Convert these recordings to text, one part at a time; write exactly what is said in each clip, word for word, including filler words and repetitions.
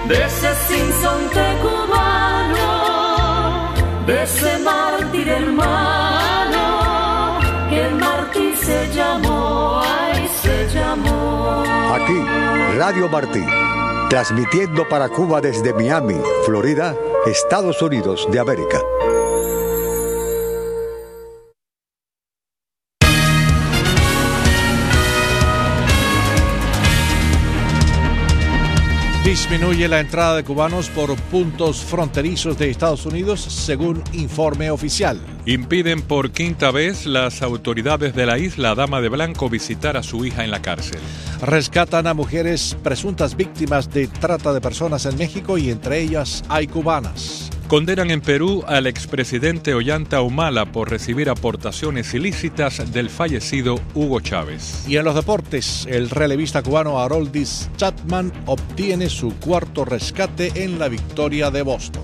de ese sinsonte cubano, de ese mártir hermano, que el mártir se llamó, ay, se llamó. Aquí, Radio Martí, transmitiendo para Cuba desde Miami, Florida, Estados Unidos de América. Disminuye la entrada de cubanos por puntos fronterizos de Estados Unidos, según informe oficial. Impiden por quinta vez las autoridades de la isla Dama de Blanco visitar a su hija en la cárcel. Rescatan a mujeres presuntas víctimas de trata de personas en México y entre ellas hay cubanas. Condenan en Perú al expresidente Ollanta Humala por recibir aportaciones ilícitas del fallecido Hugo Chávez. Y en los deportes, el relevista cubano Aroldis Chapman obtiene su cuarto rescate en la victoria de Boston.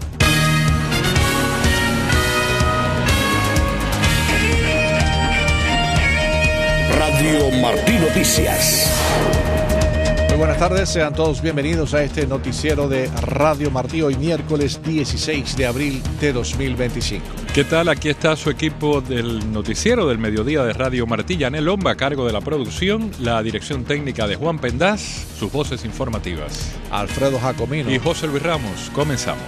Radio Martí Noticias. Muy buenas tardes, sean todos bienvenidos a este noticiero de Radio Martí, hoy miércoles dieciséis de abril de dos mil veinticinco. ¿Qué tal? Aquí está su equipo del noticiero del mediodía de Radio Martí. Yanel Lomba a cargo de la producción, la dirección técnica de Juan Pendaz, sus voces informativas Alfredo Jacomino y José Luis Ramos. Comenzamos.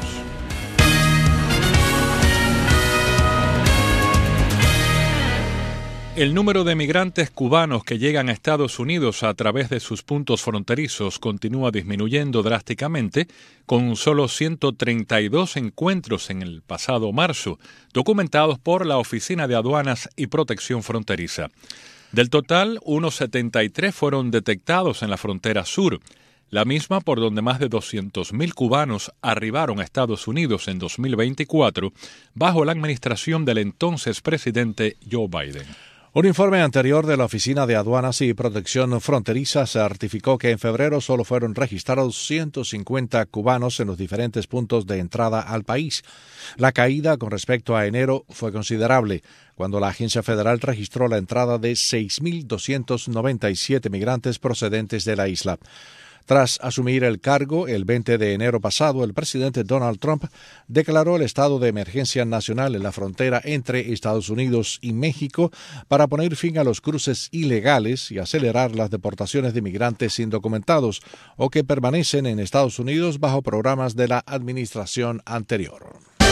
El número de migrantes cubanos que llegan a Estados Unidos a través de sus puntos fronterizos continúa disminuyendo drásticamente, con solo ciento treinta y dos encuentros en el pasado marzo, documentados por la Oficina de Aduanas y Protección Fronteriza. Del total, unos setenta y tres fueron detectados en la frontera sur, la misma por donde más de doscientos mil cubanos arribaron a Estados Unidos en dos mil veinticuatro, bajo la administración del entonces presidente Joe Biden. Un informe anterior de la Oficina de Aduanas y Protección Fronteriza certificó que en febrero solo fueron registrados ciento cincuenta cubanos en los diferentes puntos de entrada al país. La caída con respecto a enero fue considerable, cuando la agencia federal registró la entrada de seis mil doscientos noventa y siete migrantes procedentes de la isla. Tras asumir el cargo el veinte de enero pasado, el presidente Donald Trump declaró el estado de emergencia nacional en la frontera entre Estados Unidos y México para poner fin a los cruces ilegales y acelerar las deportaciones de migrantes indocumentados o que permanecen en Estados Unidos bajo programas de la administración anterior.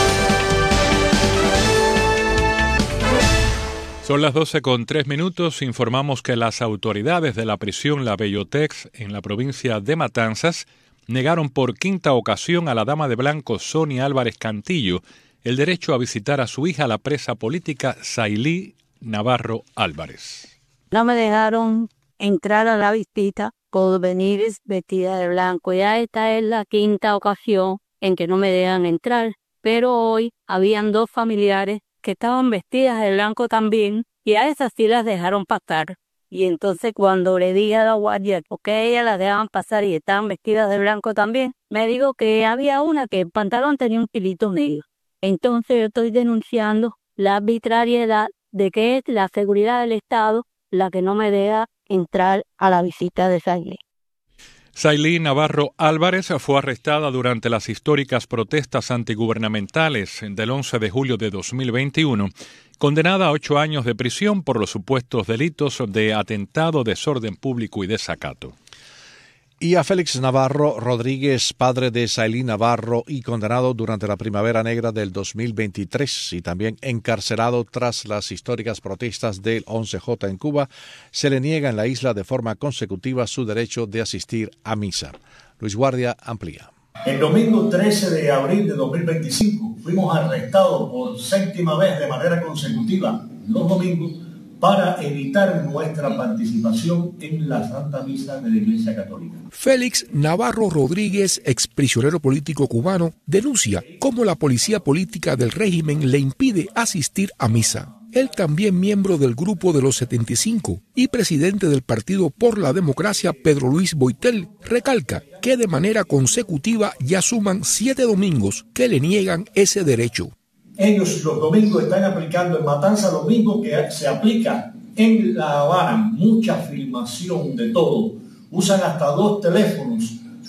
Son las doce con tres minutos. Informamos que las autoridades de la prisión La Bellotex en la provincia de Matanzas negaron por quinta ocasión a la dama de blanco Sonia Álvarez Cantillo el derecho a visitar a su hija, la presa política Sailí Navarro Álvarez. No me dejaron entrar a la visita por venir vestida de blanco. Ya esta es la quinta ocasión en que no me dejan entrar, pero hoy habían dos familiares que estaban vestidas de blanco también, y a esas sí las dejaron pasar. Y entonces cuando le dije a la guardia porque ellas las dejaban pasar y estaban vestidas de blanco también, me dijo que había una que el pantalón tenía un hilito negro. Entonces yo estoy denunciando la arbitrariedad de que es la seguridad del Estado la que no me deja entrar a la visita de Sailí. Sailí Navarro Álvarez fue arrestada durante las históricas protestas antigubernamentales del once de julio de dos mil veintiuno, condenada a ocho años de prisión por los supuestos delitos de atentado, desorden público y desacato. Y a Félix Navarro Rodríguez, padre de Sailí Navarro y condenado durante la Primavera Negra del dos mil veintitrés y también encarcelado tras las históricas protestas del once J en Cuba, se le niega en la isla de forma consecutiva su derecho de asistir a misa. Luis Guardia amplía. El domingo trece de abril de dos mil veinticinco fuimos arrestados por séptima vez de manera consecutiva, los domingos, para evitar nuestra participación en la Santa Misa de la Iglesia Católica. Félix Navarro Rodríguez, exprisionero político cubano, denuncia cómo la policía política del régimen le impide asistir a misa. Él, también miembro del Grupo de los setenta y cinco y presidente del Partido por la Democracia, Pedro Luis Boitel, recalca que de manera consecutiva ya suman siete domingos que le niegan ese derecho. Ellos los domingos están aplicando en Matanza lo mismo que se aplica en La Habana, mucha filmación de todo. Usan hasta dos teléfonos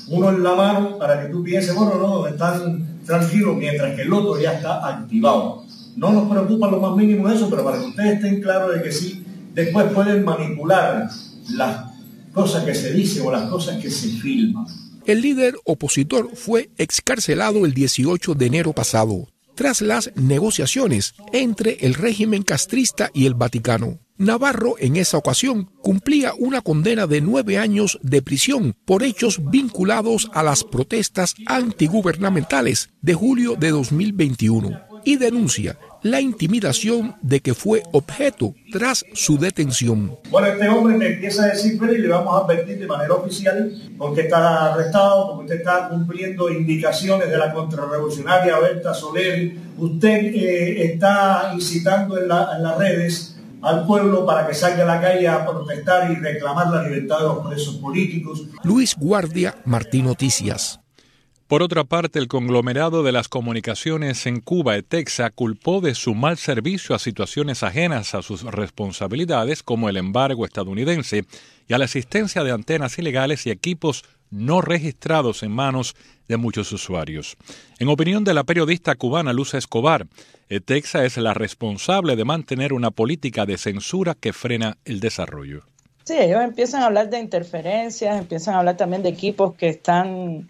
uno en la mano para que tú pienses, bueno, no, están tranquilos, mientras que el otro ya está activado. No nos preocupa lo más mínimo eso, pero para que ustedes estén claros de que sí, después pueden manipular las cosas que se dicen o las cosas que se filman. El líder opositor fue excarcelado el dieciocho de enero pasado, tras las negociaciones entre el régimen castrista y el Vaticano. Navarro en esa ocasión cumplía una condena de nueve años de prisión por hechos vinculados a las protestas antigubernamentales de julio de dos mil veintiuno y denuncia la intimidación de que fue objeto tras su detención. Bueno, este hombre me empieza a decir, pero y le vamos a advertir de manera oficial porque está arrestado, porque usted está cumpliendo indicaciones de la contrarrevolucionaria Berta Soler, usted eh, está incitando en, la, en las redes al pueblo para que salga a la calle a protestar y reclamar la libertad de los presos políticos. Luis Guardia, Martín Noticias. Por otra parte, el conglomerado de las comunicaciones en Cuba, ETEXA, culpó de su mal servicio a situaciones ajenas a sus responsabilidades, como el embargo estadounidense y a la existencia de antenas ilegales y equipos no registrados en manos de muchos usuarios. En opinión de la periodista cubana Luz Escobar, ETEXA es la responsable de mantener una política de censura que frena el desarrollo. Sí, ellos empiezan a hablar de interferencias, empiezan a hablar también de equipos que están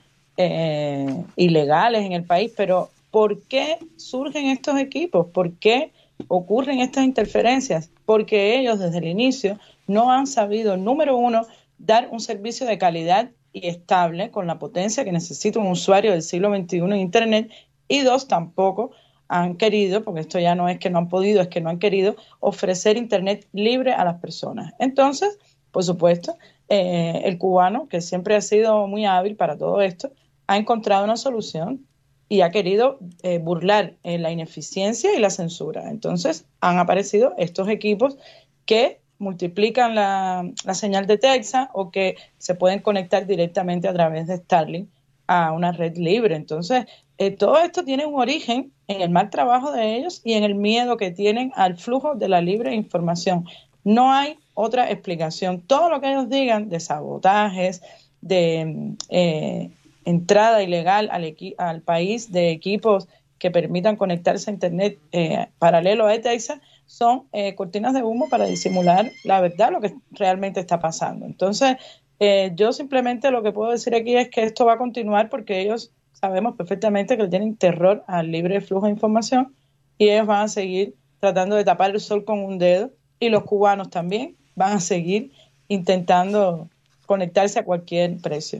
Eh, ilegales en el país, pero ¿por qué surgen estos equipos? ¿Por qué ocurren estas interferencias? Porque ellos desde el inicio no han sabido, número uno, dar un servicio de calidad y estable con la potencia que necesita un usuario del siglo veintiuno en Internet, y dos, tampoco han querido, porque esto ya no es que no han podido, es que no han querido ofrecer Internet libre a las personas. Entonces, por supuesto, eh, el cubano, que siempre ha sido muy hábil para todo esto, ha encontrado una solución y ha querido eh, burlar eh, la ineficiencia y la censura. Entonces han aparecido estos equipos que multiplican la, la señal de ETEXA o que se pueden conectar directamente a través de Starlink a una red libre. Entonces eh, todo esto tiene un origen en el mal trabajo de ellos y en el miedo que tienen al flujo de la libre información. No hay otra explicación. Todo lo que ellos digan de sabotajes, de eh, entrada ilegal al, equi- al país de equipos que permitan conectarse a Internet eh, paralelo a ETEXA, son eh, cortinas de humo para disimular la verdad, lo que realmente está pasando. Entonces, eh, yo simplemente lo que puedo decir aquí es que esto va a continuar porque ellos sabemos perfectamente que le tienen terror al libre flujo de información y ellos van a seguir tratando de tapar el sol con un dedo, y los cubanos también van a seguir intentando conectarse a cualquier precio.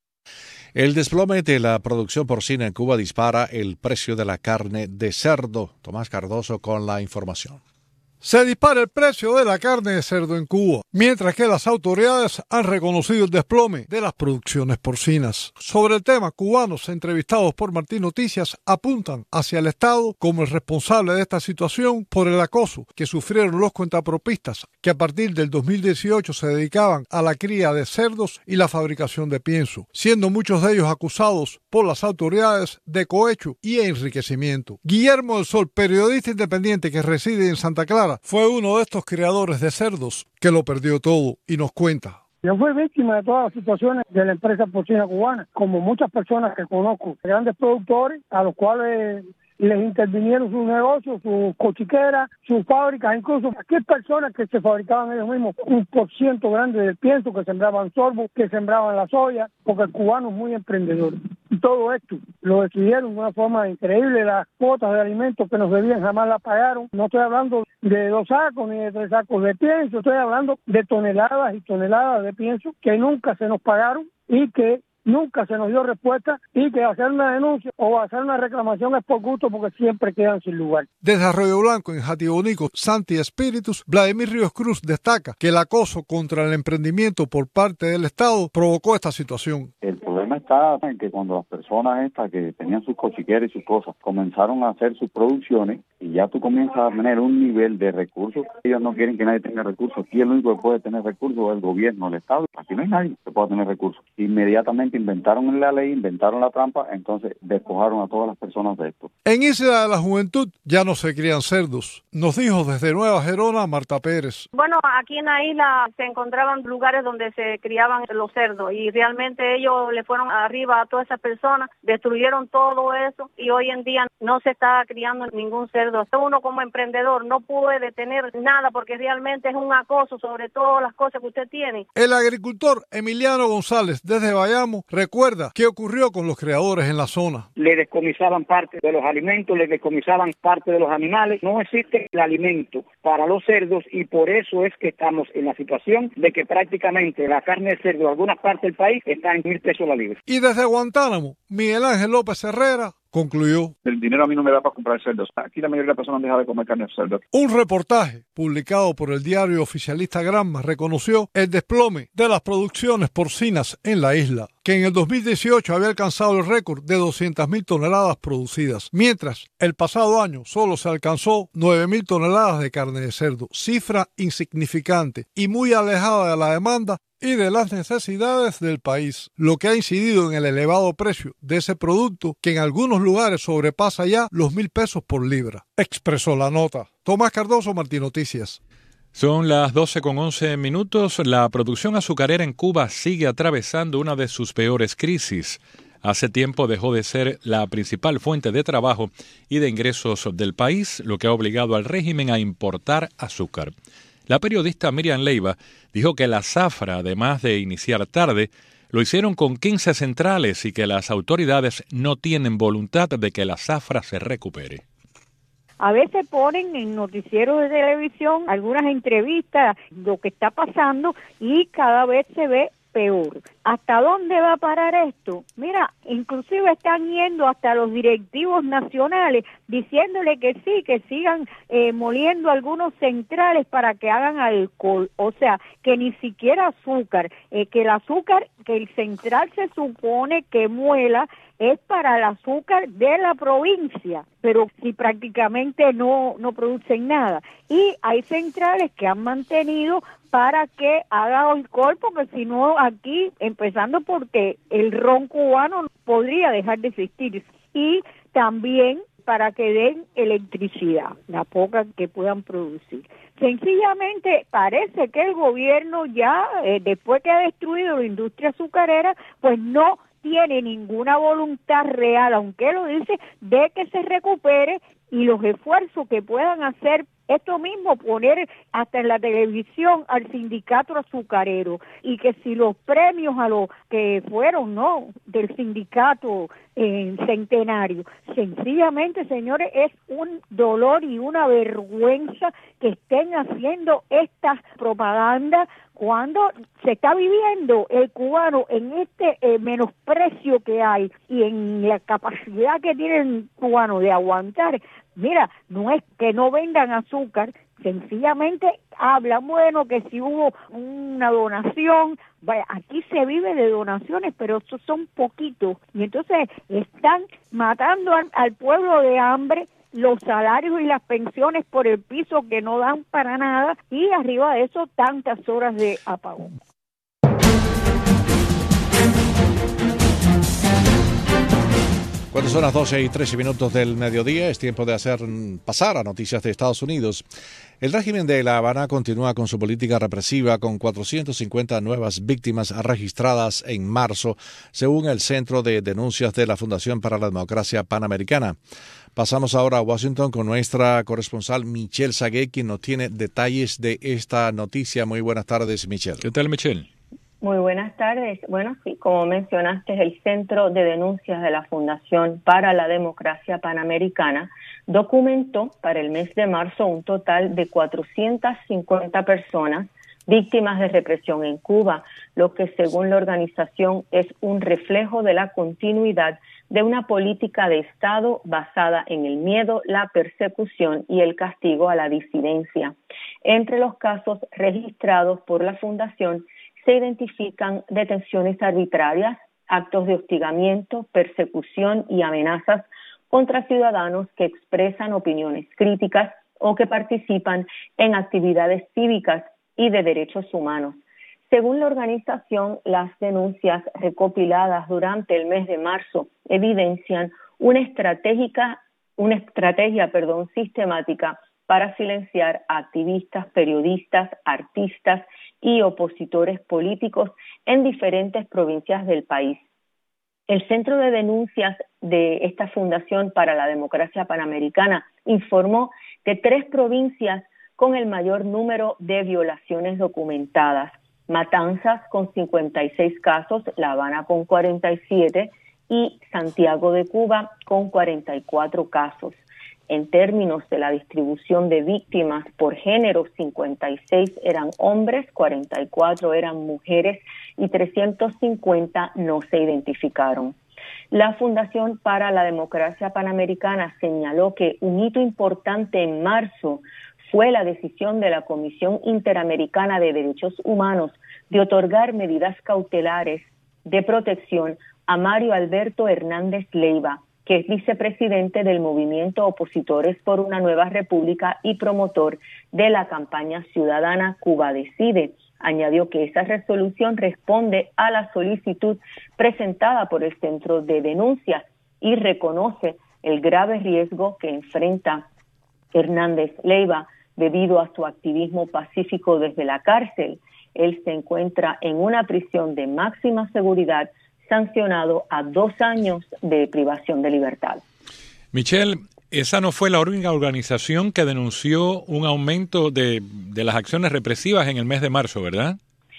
El desplome de la producción porcina en Cuba dispara el precio de la carne de cerdo. Tomás Cardoso con la información. Se dispara el precio de la carne de cerdo en Cuba, mientras que las autoridades han reconocido el desplome de las producciones porcinas. Sobre el tema, cubanos entrevistados por Martín Noticias apuntan hacia el Estado como el responsable de esta situación por el acoso que sufrieron los cuentapropistas que a partir del dos mil dieciocho se dedicaban a la cría de cerdos y la fabricación de pienso, siendo muchos de ellos acusados por las autoridades de cohecho y enriquecimiento. Guillermo del Sol, periodista independiente que reside en Santa Clara, fue uno de estos criadores de cerdos que lo perdió todo y nos cuenta. Yo fui víctima de todas las situaciones de la empresa porcina cubana, como muchas personas que conozco, grandes productores a los cuales les intervinieron sus negocios, sus cochiqueras, sus fábricas, incluso aquí hay personas que se fabricaban ellos mismos un por ciento grande del pienso, que sembraban sorbo, que sembraban la soya, porque el cubano es muy emprendedor. Y todo esto lo decidieron de una forma increíble. Las cuotas de alimentos que nos debían jamás las pagaron. No estoy hablando de dos sacos ni de tres sacos de pienso, estoy hablando de toneladas y toneladas de pienso que nunca se nos pagaron y que nunca se nos dio respuesta, y que hacer una denuncia o hacer una reclamación es por gusto porque siempre quedan sin lugar. Desde Arroyo Blanco, en Jatibonico, Santi Espíritus, Vladimir Ríos Cruz destaca que el acoso contra el emprendimiento por parte del Estado provocó esta situación. El problema está en que cuando las personas estas que tenían sus cochiqueras y sus cosas comenzaron a hacer sus producciones y ya tú comienzas a tener un nivel de recursos, ellos no quieren que nadie tenga recursos. Aquí el único que puede tener recursos es el gobierno, el Estado. Aquí no hay nadie que pueda tener recursos. Inmediatamente inventaron la ley, inventaron la trampa, entonces despojaron a todas las personas de esto. En Isla de la Juventud ya no se crían cerdos, nos dijo desde Nueva Gerona Marta Pérez. Bueno, aquí en la isla se encontraban lugares donde se criaban los cerdos y realmente ellos le fueron arriba a todas esas personas, destruyeron todo eso y hoy en día no se está criando ningún cerdo. Uno como emprendedor no puede tener nada porque realmente es un acoso sobre todas las cosas que usted tiene. El agricultor Emiliano González desde Bayamo recuerda qué ocurrió con los criadores en la zona. Le descomisaban parte de los alimentos, le descomisaban parte de los animales. No existe el alimento para los cerdos y por eso es que estamos en la situación de que prácticamente la carne de cerdo en algunas partes del país está en mil pesos la libra. Y desde Guantánamo, Miguel Ángel López Herrera concluyó: el dinero a mí no me da para comprar cerdos. Aquí la mayoría de las personas han dejado de comer carne de cerdo. Un reportaje publicado por el diario oficialista Granma reconoció el desplome de las producciones porcinas en la isla, que en el dos mil dieciocho había alcanzado el récord de doscientas mil toneladas producidas, mientras el pasado año solo se alcanzó nueve mil toneladas de carne de cerdo, cifra insignificante y muy alejada de la demanda y de las necesidades del país, lo que ha incidido en el elevado precio de ese producto que en algunos lugares sobrepasa ya los mil pesos por libra, expresó la nota. Tomás Cardoso, Martín Noticias. Son las doce con once minutos. La producción azucarera en Cuba sigue atravesando una de sus peores crisis. Hace tiempo dejó de ser la principal fuente de trabajo y de ingresos del país, lo que ha obligado al régimen a importar azúcar. La periodista Miriam Leiva dijo que la zafra, además de iniciar tarde, lo hicieron con quince centrales y que las autoridades no tienen voluntad de que la zafra se recupere. A veces ponen en noticieros de televisión algunas entrevistas, lo que está pasando, y cada vez se ve peor. ¿Hasta dónde va a parar esto? Mira, inclusive están yendo hasta los directivos nacionales diciéndole que sí, que sigan eh, moliendo algunos centrales para que hagan alcohol. O sea, que ni siquiera azúcar, eh, que el azúcar que el central se supone que muela es para el azúcar de la provincia, pero si prácticamente no, no producen nada. Y hay centrales que han mantenido para que haga alcohol, porque si no aquí, empezando porque el ron cubano podría dejar de existir, y también para que den electricidad, la poca que puedan producir. Sencillamente parece que el gobierno ya, eh, después que ha destruido la industria azucarera, pues no tiene ninguna voluntad real, aunque lo dice, de que se recupere, y los esfuerzos que puedan hacer esto mismo, poner hasta en la televisión al sindicato azucarero, y que si los premios a los que fueron, ¿no?, del sindicato eh, centenario, sencillamente, señores, es un dolor y una vergüenza que estén haciendo estas propagandas cuando se está viviendo el cubano en este eh, menosprecio que hay y en la capacidad que tiene el cubano de aguantar. Mira, no es que no vendan azúcar, sencillamente hablan, bueno, que si hubo una donación, vaya, aquí se vive de donaciones, pero estos son poquitos, y entonces están matando al, al pueblo de hambre, los salarios y las pensiones por el piso que no dan para nada, y arriba de eso tantas horas de apagón. Cuando son las doce y trece minutos del mediodía, es tiempo de hacer pasar a noticias de Estados Unidos. El régimen de La Habana continúa con su política represiva, con cuatrocientas cincuenta nuevas víctimas registradas en marzo, según el Centro de Denuncias de la Fundación para la Democracia Panamericana. Pasamos ahora a Washington con nuestra corresponsal Michelle Sagué, quien nos tiene detalles de esta noticia. Muy buenas tardes, Michelle. ¿Qué tal, Michelle? Muy buenas tardes. Bueno, sí, como mencionaste, el Centro de Denuncias de la Fundación para la Democracia Panamericana documentó para el mes de marzo un total de cuatrocientas cincuenta personas víctimas de represión en Cuba, lo que según la organización es un reflejo de la continuidad de una política de Estado basada en el miedo, la persecución y el castigo a la disidencia. Entre los casos registrados por la Fundación se identifican detenciones arbitrarias, actos de hostigamiento, persecución y amenazas contra ciudadanos que expresan opiniones críticas o que participan en actividades cívicas y de derechos humanos. Según la organización, las denuncias recopiladas durante el mes de marzo evidencian una estratégica, una estrategia, perdón, sistemática para silenciar a activistas, periodistas, artistas y opositores políticos en diferentes provincias del país. El Centro de Denuncias de esta Fundación para la Democracia Panamericana informó de tres provincias con el mayor número de violaciones documentadas: Matanzas con cincuenta y seis casos, La Habana con cuarenta y siete y Santiago de Cuba con cuarenta y cuatro casos. En términos de la distribución de víctimas por género, cincuenta y seis eran hombres, cuarenta y cuatro eran mujeres y trescientos cincuenta no se identificaron. La Fundación para la Democracia Panamericana señaló que un hito importante en marzo fue la decisión de la Comisión Interamericana de Derechos Humanos de otorgar medidas cautelares de protección a Mario Alberto Hernández Leiva, que es vicepresidente del movimiento Opositores por una Nueva República y promotor de la campaña ciudadana Cuba Decide. Añadió que esa resolución responde a la solicitud presentada por el Centro de Denuncias y reconoce el grave riesgo que enfrenta Hernández Leiva debido a su activismo pacífico desde la cárcel. Él se encuentra en una prisión de máxima seguridad, sancionado a dos años de privación de libertad. Michelle, esa no fue la única organización que denunció un aumento de, de las acciones represivas en el mes de marzo, ¿verdad?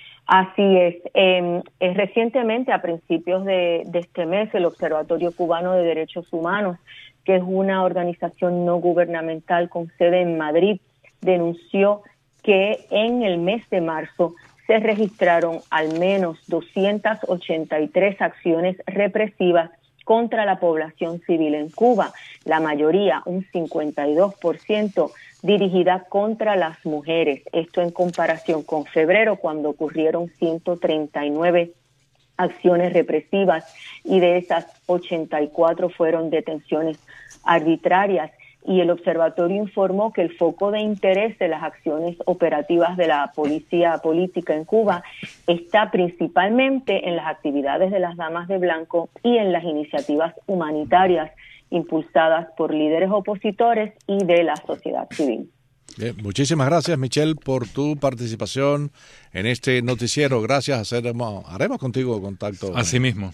Así es. Eh, eh, recientemente, a principios de, de este mes, el Observatorio Cubano de Derechos Humanos, que es una organización no gubernamental con sede en Madrid, denunció que en el mes de marzo se registraron al menos doscientas ochenta y tres acciones represivas contra la población civil en Cuba, la mayoría, un cincuenta y dos por ciento, dirigida contra las mujeres. Esto en comparación con febrero, cuando ocurrieron ciento treinta y nueve acciones represivas y de esas ochenta y cuatro fueron detenciones arbitrarias. Y el observatorio informó que el foco de interés de las acciones operativas de la policía política en Cuba está principalmente en las actividades de las Damas de Blanco y en las iniciativas humanitarias impulsadas por líderes opositores y de la sociedad civil. Bien, muchísimas gracias, Michelle, por tu participación en este noticiero. Gracias, haremos, haremos contigo contacto. Así mismo.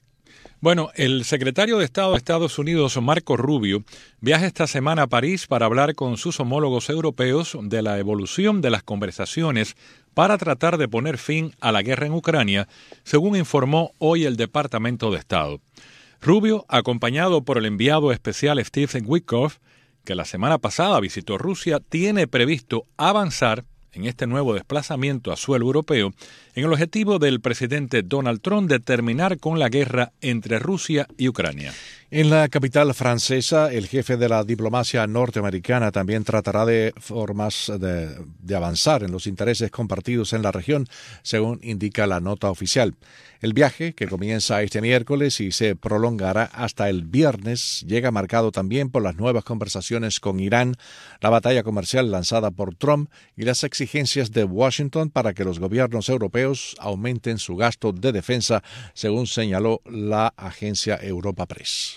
Bueno, el secretario de Estado de Estados Unidos, Marco Rubio, viaja esta semana a París para hablar con sus homólogos europeos de la evolución de las conversaciones para tratar de poner fin a la guerra en Ucrania, según informó hoy el Departamento de Estado. Rubio, acompañado por el enviado especial Steve Witkoff, que la semana pasada visitó Rusia, tiene previsto avanzar en este nuevo desplazamiento a suelo europeo en el objetivo del presidente Donald Trump de terminar con la guerra entre Rusia y Ucrania. En la capital francesa, el jefe de la diplomacia norteamericana también tratará de formas de, de avanzar en los intereses compartidos en la región, según indica la nota oficial. El viaje, que comienza este miércoles y se prolongará hasta el viernes, llega marcado también por las nuevas conversaciones con Irán, la batalla comercial lanzada por Trump y las exigencias de Washington para que los gobiernos europeos aumenten su gasto de defensa, según señaló la agencia Europa Press.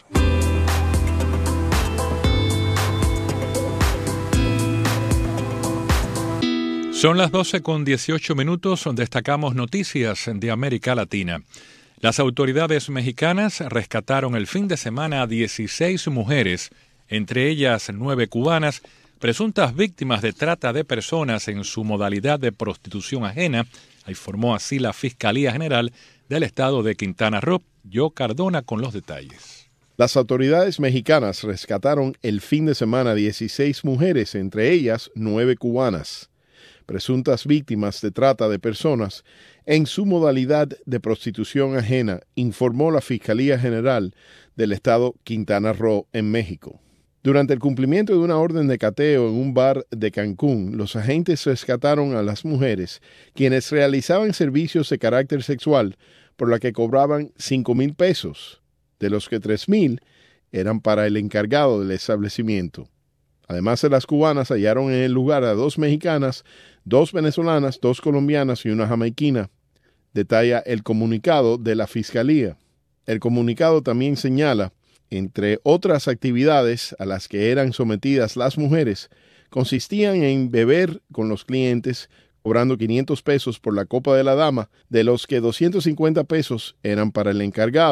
Son las doce con dieciocho minutos, destacamos noticias de América Latina. Las autoridades mexicanas rescataron el fin de semana a dieciséis mujeres, entre ellas nueve cubanas, presuntas víctimas de trata de personas en su modalidad de prostitución ajena, informó así la Fiscalía General del Estado de Quintana Roo. Yo Cardona con los detalles. Las autoridades mexicanas rescataron el fin de semana dieciséis mujeres, entre ellas nueve cubanas, presuntas víctimas de trata de personas en su modalidad de prostitución ajena, informó la Fiscalía General del Estado Quintana Roo en México. Durante el cumplimiento de una orden de cateo en un bar de Cancún, los agentes rescataron a las mujeres, quienes realizaban servicios de carácter sexual, por la que cobraban cinco mil pesos, de los que tres mil eran para el encargado del establecimiento. Además de las cubanas, hallaron en el lugar a dos mexicanas, dos venezolanas, dos colombianas y una jamaiquina, detalla el comunicado de la Fiscalía. El comunicado también señala, entre otras actividades a las que eran sometidas las mujeres, consistían en beber con los clientes, cobrando quinientos pesos por la copa de la dama, de los que doscientos cincuenta pesos eran para el encargado.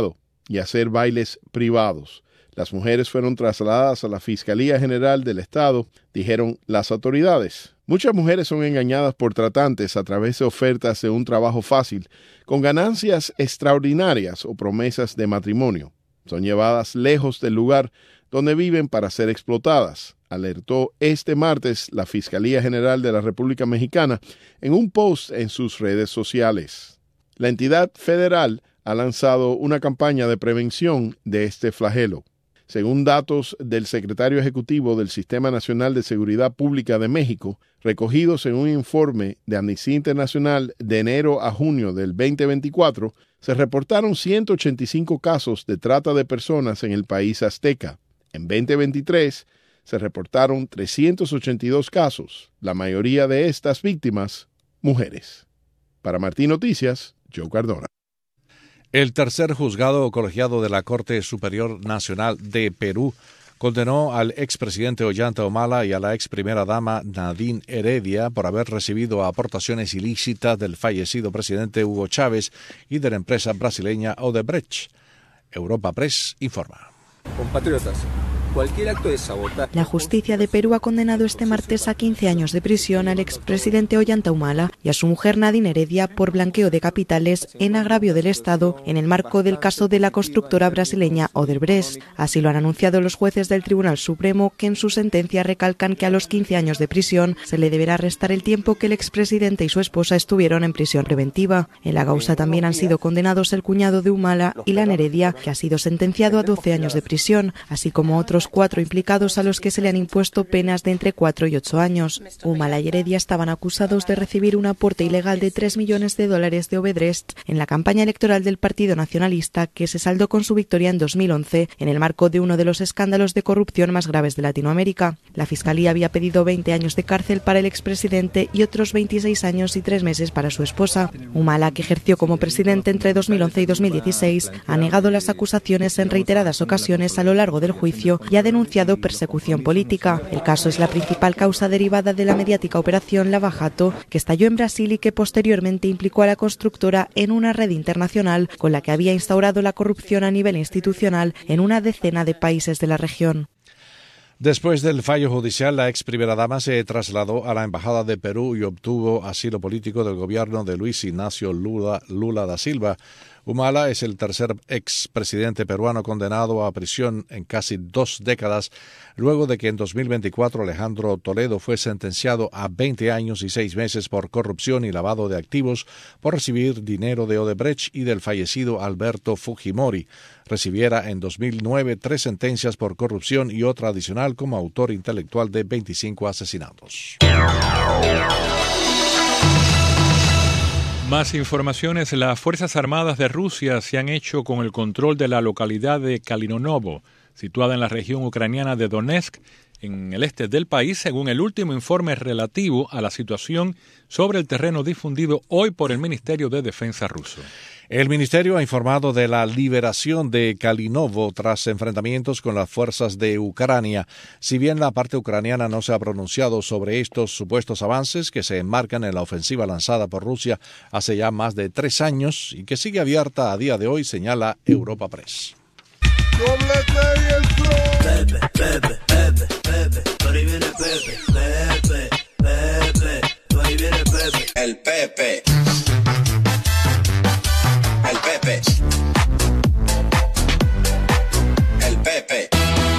y hacer bailes privados. Las mujeres fueron trasladadas a la Fiscalía General del Estado, dijeron las autoridades. Muchas mujeres son engañadas por tratantes a través de ofertas de un trabajo fácil, con ganancias extraordinarias o promesas de matrimonio. Son llevadas lejos del lugar donde viven para ser explotadas, alertó este martes la Fiscalía General de la República Mexicana en un post en sus redes sociales. La entidad federal ha lanzado una campaña de prevención de este flagelo. Según datos del secretario ejecutivo del Sistema Nacional de Seguridad Pública de México, recogidos en un informe de Amnistía Internacional de enero a junio del veinte veinticuatro, se reportaron ciento ochenta y cinco casos de trata de personas en el país azteca. En veinte veintitrés se reportaron trescientos ochenta y dos casos, la mayoría de estas víctimas, mujeres. Para Martín Noticias, Joe Cardona. El tercer juzgado colegiado de la Corte Superior Nacional de Perú condenó al expresidente Ollanta Humala y a la ex primera dama Nadine Heredia por haber recibido aportaciones ilícitas del fallecido presidente Hugo Chávez y de la empresa brasileña Odebrecht. Europa Press informa. Compatriotas, cualquier acto de sabotaje. La justicia de Perú ha condenado este martes a quince años de prisión al expresidente Ollanta Humala y a su mujer Nadine Heredia por blanqueo de capitales en agravio del Estado en el marco del caso de la constructora brasileña Odebrecht. Así lo han anunciado los jueces del Tribunal Supremo, que en su sentencia recalcan que a los quince años de prisión se le deberá restar el tiempo que el expresidente y su esposa estuvieron en prisión preventiva. En la causa también han sido condenados el cuñado de Humala, Ilan Heredia, que ha sido sentenciado a doce años de prisión, así como otros cuatro implicados a los que se le han impuesto penas de entre cuatro y ocho años. Humala y Heredia estaban acusados de recibir un aporte ilegal de tres millones de dólares de Odebrecht en la campaña electoral del Partido Nacionalista, que se saldó con su victoria en dos mil once en el marco de uno de los escándalos de corrupción más graves de Latinoamérica. La Fiscalía había pedido veinte años de cárcel para el expresidente y otros veintiséis años y tres meses para su esposa. Humala, que ejerció como presidente entre dos mil once y dos mil dieciséis, ha negado las acusaciones en reiteradas ocasiones a lo largo del juicio y ha denunciado persecución política. El caso es la principal causa derivada de la mediática operación Lava Jato, que estalló en Brasil y que posteriormente implicó a la constructora en una red internacional con la que había instaurado la corrupción a nivel institucional en una decena de países de la región. Después del fallo judicial, la ex primera dama se trasladó a la Embajada de Perú y obtuvo asilo político del gobierno de Luis Ignacio Lula, Lula da Silva. Humala es el tercer expresidente peruano condenado a prisión en casi dos décadas, luego de que en dos mil veinticuatro Alejandro Toledo fue sentenciado a veinte años y seis meses por corrupción y lavado de activos por recibir dinero de Odebrecht y del fallecido Alberto Fujimori. Recibiera en dos mil nueve tres sentencias por corrupción y otra adicional como autor intelectual de veinticinco asesinatos. Más informaciones. Las Fuerzas Armadas de Rusia se han hecho con el control de la localidad de Kalinovo, situada en la región ucraniana de Donetsk, en el este del país, según el último informe relativo a la situación sobre el terreno difundido hoy por el Ministerio de Defensa ruso. El ministerio ha informado de la liberación de Kalinovo tras enfrentamientos con las fuerzas de Ucrania. Si bien la parte ucraniana no se ha pronunciado sobre estos supuestos avances que se enmarcan en la ofensiva lanzada por Rusia hace ya más de tres años y que sigue abierta a día de hoy, señala Europa Press. Pepe, Pepe, Pepe, Pepe, por ahí viene Pepe, Pepe, Pepe, por ahí viene Pepe. El Pepe. El Pepe. El Pepe.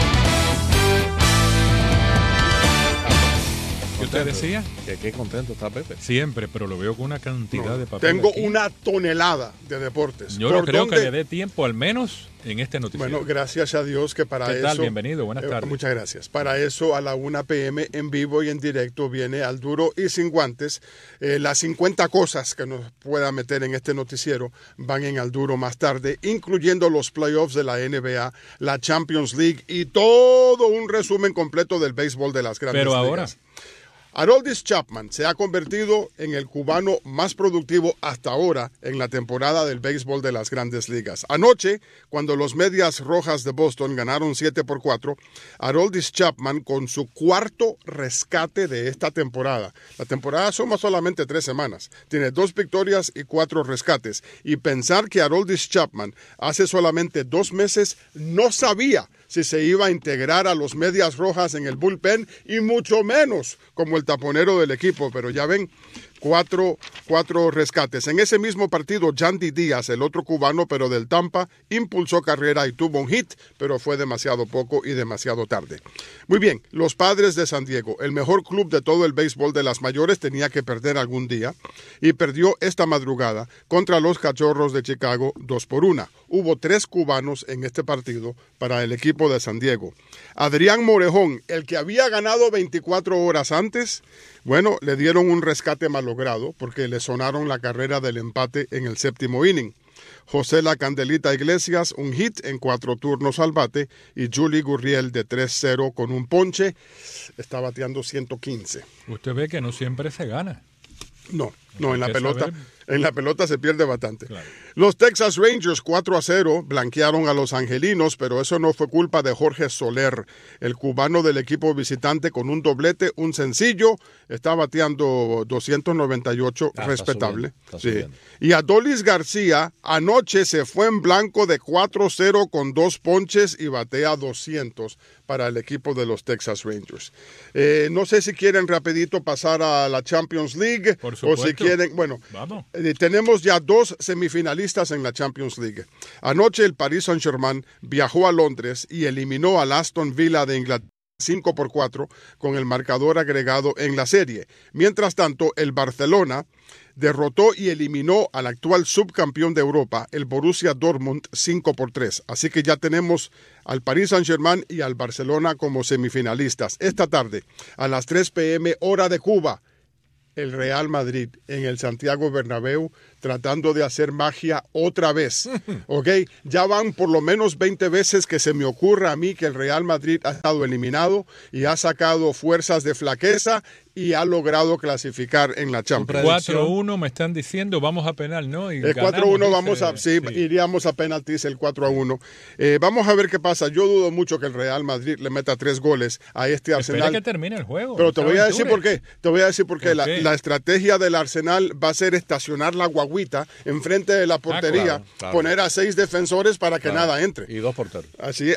¿Qué usted decía? Que qué contento está Pepe. Siempre, pero lo veo con una cantidad no, de papel. Tengo aquí. una tonelada de deportes. Yo no creo dónde? que le dé tiempo, al menos en este noticiero. Bueno, gracias a Dios que para ¿Qué eso... ¿Qué tal? Bienvenido, buenas eh, tardes. Muchas gracias. Para eso, a la una pe eme, en vivo y en directo, viene al duro y sin guantes. Eh, las cincuenta cosas que nos pueda meter en este noticiero van en al duro más tarde, incluyendo los playoffs de la ene be a, la Champions League y todo un resumen completo del béisbol de las grandes Pero ligas. ahora... Aroldis Chapman se ha convertido en el cubano más productivo hasta ahora en la temporada del béisbol de las Grandes Ligas. Anoche, cuando los Medias Rojas de Boston ganaron siete por cuatro, Aroldis Chapman con su cuarto rescate de esta temporada. La temporada suma solamente tres semanas. Tiene dos victorias y cuatro rescates. Y pensar que Aroldis Chapman hace solamente dos meses no sabía si se iba a integrar a los Medias Rojas en el bullpen y mucho menos como el taponero del equipo, pero ya ven, cuatro, cuatro rescates. En ese mismo partido, Yandy Díaz, el otro cubano, pero del Tampa, impulsó carrera y tuvo un hit, pero fue demasiado poco y demasiado tarde. Muy bien, los Padres de San Diego, el mejor club de todo el béisbol de las mayores, tenía que perder algún día y perdió esta madrugada contra los Cachorros de Chicago dos por una. Hubo tres cubanos en este partido para el equipo de San Diego. Adrián Morejón, el que había ganado veinticuatro horas antes, bueno, le dieron un rescate malogrado porque le sonaron la carrera del empate en el séptimo inning. José La Candelita Iglesias, un hit en cuatro turnos al bate, y Julie Gurriel de tres cero con un ponche, está bateando ciento quince. Usted ve que no siempre se gana. No, no, en la pelota, saber. en la pelota se pierde bastante. Claro. Los Texas Rangers cuatro a cero blanquearon a los angelinos, pero eso no fue culpa de Jorge Soler, el cubano del equipo visitante, con un doblete, un sencillo, está bateando doscientos noventa y ocho, ah, respetable. Está subiendo, está sí. Y Adolis García anoche se fue en blanco de cuatro cero con dos ponches y batea doscientos para el equipo de los Texas Rangers. Eh, no sé si quieren rapidito pasar a la Champions League. Por supuesto. O si quieren, bueno, Vamos. Eh, tenemos ya dos semifinalistas en la Champions League. Anoche el Paris Saint-Germain viajó a Londres y eliminó al Aston Villa de Inglaterra cinco por cuatro con el marcador agregado en la serie. Mientras tanto, el Barcelona derrotó y eliminó al actual subcampeón de Europa, el Borussia Dortmund, cinco por tres. Así que ya tenemos al Paris Saint-Germain y al Barcelona como semifinalistas. Esta tarde, a las tres pe eme hora de Cuba, el Real Madrid en el Santiago Bernabéu tratando de hacer magia otra vez, ¿ok? Ya van por lo menos veinte veces que se me ocurra a mí que el Real Madrid ha estado eliminado y ha sacado fuerzas de flaqueza y ha logrado clasificar en la Champions. cuatro uno me están diciendo, vamos a penal, ¿no? Y el cuatro a uno vamos a, sí, sí, iríamos a penaltis el cuatro a uno. Eh, vamos a ver qué pasa. Yo dudo mucho que el Real Madrid le meta tres goles a este Arsenal. Espera que termine el juego. Pero te voy a decir por qué. Te voy a decir por qué. La, qué? la estrategia del Arsenal va a ser estacionar la guaguita enfrente de la portería, Ah, claro, claro. poner a seis defensores para que Claro. nada entre. Y dos porteros. Así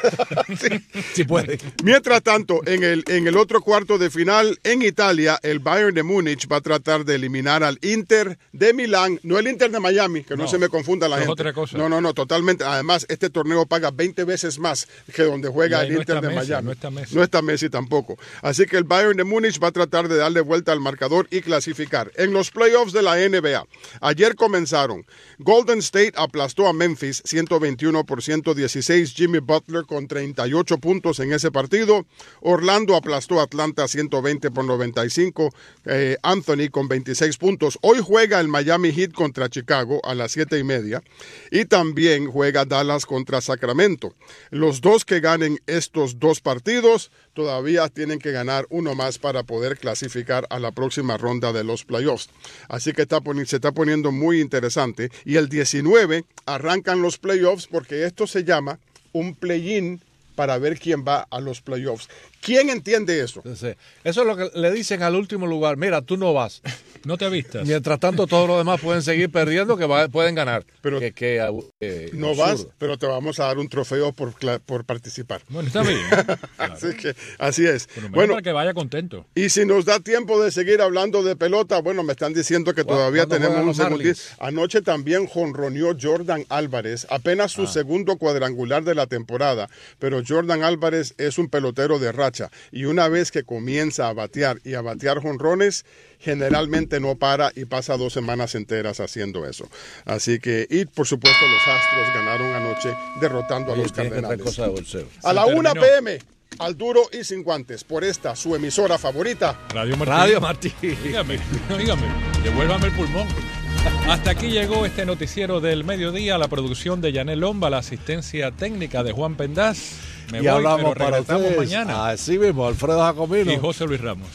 sí. Si puede. Mientras tanto, en el, en el otro cuarto de final, en Italia, el Bayern de Múnich va a tratar de eliminar al Inter de Milán, no el Inter de Miami, que no, No, se me confunda la es gente. otra cosa. No, no, no, totalmente. Además, este torneo paga veinte veces más que donde juega Y ahí el no Inter está de Messi, Miami. no está Messi. No está Messi tampoco. Así que el Bayern de Múnich va a tratar de darle vuelta al marcador y clasificar. En los playoffs de la N B A, ayer comenzaron. Golden State aplastó a Memphis ciento veintiuno por ciento dieciséis. Jimmy Butler con treinta y ocho puntos en ese partido. Orlando aplastó a Atlanta ciento veinte por noventa y cinco. Eh, Anthony con veintiséis puntos. Hoy juega el Miami Heat contra Chicago a las siete y media. Y también juega Dallas contra Sacramento. Los dos que ganen estos dos partidos todavía tienen que ganar uno más para poder clasificar a la próxima ronda de los playoffs. Así que está poni- se está poniendo muy interesante. Y el diecinueve arrancan los playoffs porque esto se llama un play-in para ver quién va a los playoffs. ¿Quién entiende eso? Entonces, eso es lo que le dicen al último lugar. Mira, tú no vas. No te avistas. Mientras tanto, todos los demás pueden seguir perdiendo, que va- pueden ganar. Pero que, que, eh, no absurdo. vas, pero te vamos a dar un trofeo por, cla- por participar. Bueno, está bien. Claro. Así que así es. Por lo menos Bueno, para que vaya contento. y si nos da tiempo de seguir hablando de pelota, bueno, me están diciendo que todavía ¿Cuándo tenemos juegan un los segundo. Marlins? Anoche también jonroneó Jordan Álvarez, apenas su Ah. segundo cuadrangular de la temporada, pero Jordan Álvarez es un pelotero de racha y una vez que comienza a batear y a batear jonrones, generalmente no para y pasa dos semanas enteras haciendo eso. Así que, y por supuesto los Astros ganaron anoche derrotando a Oye, los tienes que traer Cardenales. cosas de bolseo. A la Se una terminó. pe eme, al duro y sin guantes, por esta, su emisora favorita. Radio Martín. Radio Martín. Dígame, dígame, devuélvame el pulmón. Hasta aquí llegó este noticiero del mediodía, la producción de Yanel Lomba, la asistencia técnica de Juan Pendaz. Me y voy, hablamos pero para regresamos ustedes. mañana. Así mismo, Alfredo Jacomino. Y José Luis Ramos.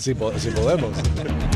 si, si podemos.